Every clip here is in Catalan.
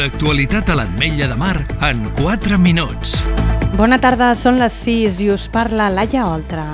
L'actualitat a l'Ametlla de Mar en 4 minuts. Bona tarda, són les 6 i us parla Laia Oltra.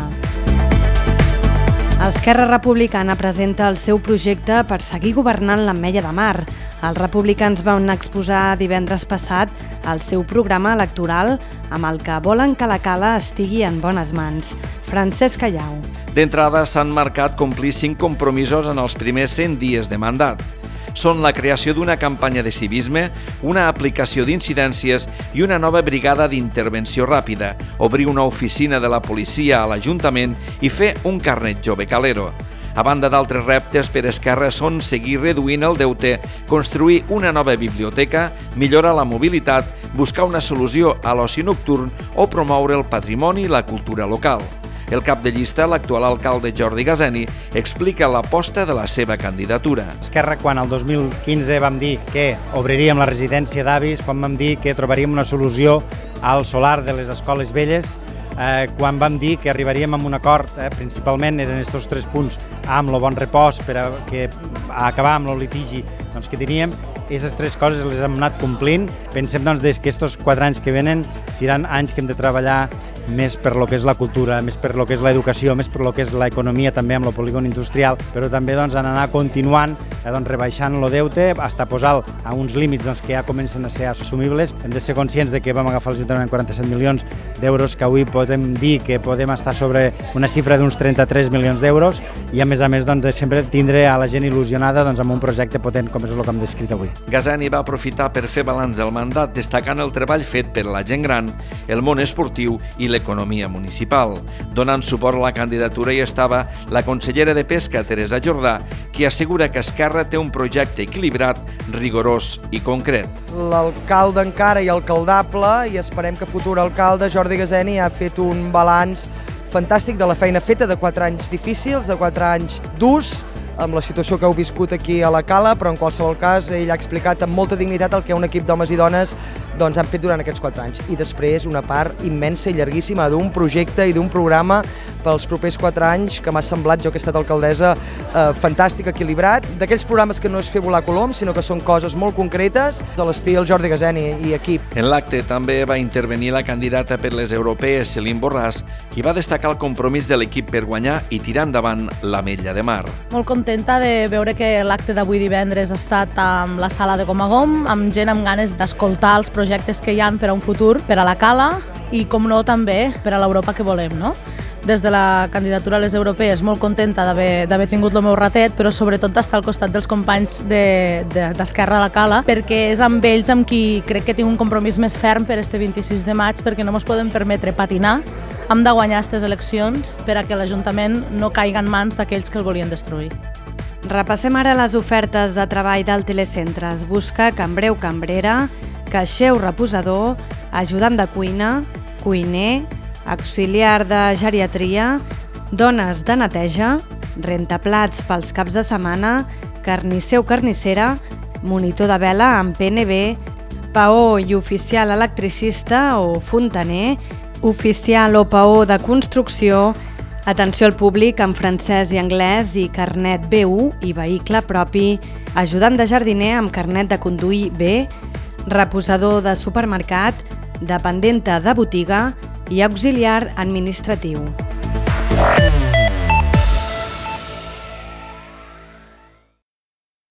Esquerra Republicana presenta el seu projecte per seguir governant l'Ametlla de Mar. Els republicans van exposar divendres passat el seu programa electoral amb el que volen que la cala estigui en bones mans. Francesc Callau. D'entrada s'han marcat complir 5 compromisos en els primers 100 dies de mandat. Són la creació d'una campanya de civisme, una aplicació d'incidències i una nova brigada d'intervenció ràpida, obrir una oficina de la policia a l'Ajuntament i fer un carnet jove calero. A banda d'altres reptes per Esquerra són seguir reduint el deute, construir una nova biblioteca, millorar la mobilitat, buscar una solució a l'oci nocturn o promoure el patrimoni i la cultura local. El cap de llista, l'actual alcalde Jordi Gazeni, explica l'aposta de la seva candidatura. Esquerra, quan el 2015 vam dir que obriríem la residència d'avis, quan vam dir que trobaríem una solució al solar de les escoles velles, quan vam dir que arribaríem a un acord, principalment eren aquests 3 punts, amb el bon repòs per acabar amb el litigi que teníem. Aquestes 3 coses les hem anat complint. Pensem que aquests 4 anys que venen seran anys que hem de treballar més per lo que és la cultura, més per lo que és l'educació, més per lo que és l'economia també amb el polígon industrial, però també en anar continuant, rebaixant el deute, fins a posar a uns límits que ja comencen a ser assumibles. Hem de ser conscients de que vam agafar l'Ajuntament 47 milions d'euros, que avui podem dir que podem estar sobre una xifra d'uns 33 milions d'euros i a més de sempre tindre a la gent il·lusionada amb un projecte potent com és el que hem descrit avui. Gazeni va aprofitar per fer balanç del mandat, destacant el treball fet per la gent gran, el món esportiu i l'economia municipal. Donant suport a la candidatura hi estava la consellera de Pesca, Teresa Jordà, qui assegura que Esquerra té un projecte equilibrat, rigorós i concret. L'alcalde encara i alcaldable, i esperem que futur alcalde Jordi Gazeni ha fet un balanç fantàstic de la feina feta de 4 anys difícils, de 4 anys durs, amb la situació que heu viscut aquí a la cala, però en qualsevol cas ell ha explicat amb molta dignitat el que un equip d'homes i dones han fet durant aquests 4 anys. I després una part immensa i llarguíssima d'un projecte i d'un programa pels propers 4 anys que m'ha semblat, jo que he estat alcaldessa, fantàstic, equilibrat, d'aquells programes que no és fer volar coloms, sinó que són coses molt concretes, de l'estil Jordi Gazeni i equip. En l'acte també va intervenir la candidata per les europees, Celine Borràs, qui va destacar el compromís de l'equip per guanyar i tirar endavant l'Ametlla de Mar. Molt contenta de veure que l'acte d'avui divendres ha estat amb la sala de Comagom, amb gent amb ganes d'escoltar els projectes que hi ha per a un futur, per a la cala i, com no, també per a l'Europa que volem, no? Des de la candidatura a les europees, molt contenta d'haver tingut el meu ratet, però sobretot d'estar al costat dels companys d'Esquerra a la cala, perquè és amb ells amb qui crec que tinc un compromís més ferm per este 26 de maig, perquè no ens podem permetre patinar. Hem de guanyar aquestes eleccions per a que l'Ajuntament no caigui en mans d'aquells que el volien destruir. Repassem ara les ofertes de treball del Telecentres. Busca cambreu cambrera, caixer o reposador, ajudant de cuina, cuiner, auxiliar de geriatria, dones de neteja, rentaplats pels caps de setmana, carnisser o carnissera, monitor de vela amb PNB, paó i oficial electricista o fontaner, oficial o paó de construcció, atenció al públic en francès i anglès i carnet B1 i vehicle propi, ajudant de jardiner amb carnet de conduir B, reposador de supermercat, dependenta de botiga i auxiliar administratiu.